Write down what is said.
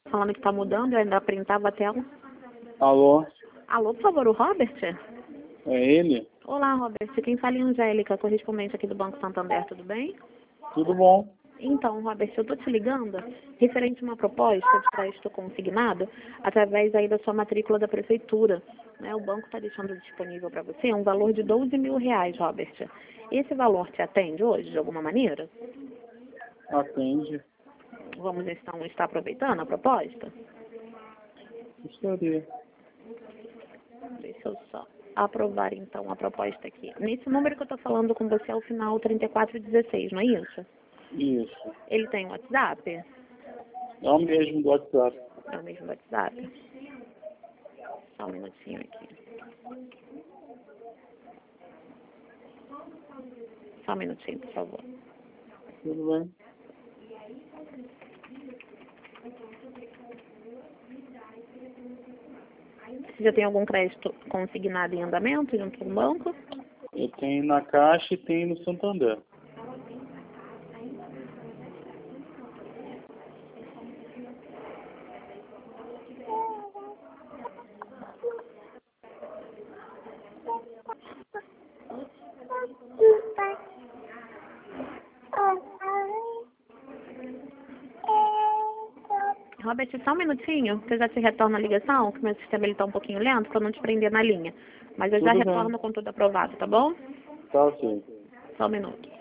falando que tá mudando, eu ainda printava a tela. Alô? Alô, por favor, o Robert? É ele? Olá, Robert. Quem fala é Angélica, correspondente aqui do Banco Santander, tudo bem? Tudo bom? Então, Robert, eu tô te ligando referente a uma proposta de crédito consignado através aí da sua matrícula da prefeitura. Né? O banco está deixando disponível para você um valor de R$ 12.000, Robert. Esse valor te atende hoje, de alguma maneira? Atende. Vamos então estar aproveitando a proposta? Gostaria. Deixa eu só aprovar então a proposta aqui. Nesse número que eu estou falando com você é o final 3416, não é isso? Isso. Ele tem WhatsApp? É o mesmo do WhatsApp. É o mesmo do WhatsApp? Só um minutinho aqui. Só um minutinho, por favor. Tudo bem? Você já tem algum crédito consignado em andamento junto com o banco? Eu tenho na Caixa e tenho no Santander. Robert, só um minutinho, que eu já te retorno a ligação, que meu sistema está um pouquinho lento, para não te prender na linha. Mas eu já Tudo bem. retorno com tudo aprovado, tá bom? Tá ok. Só um minuto.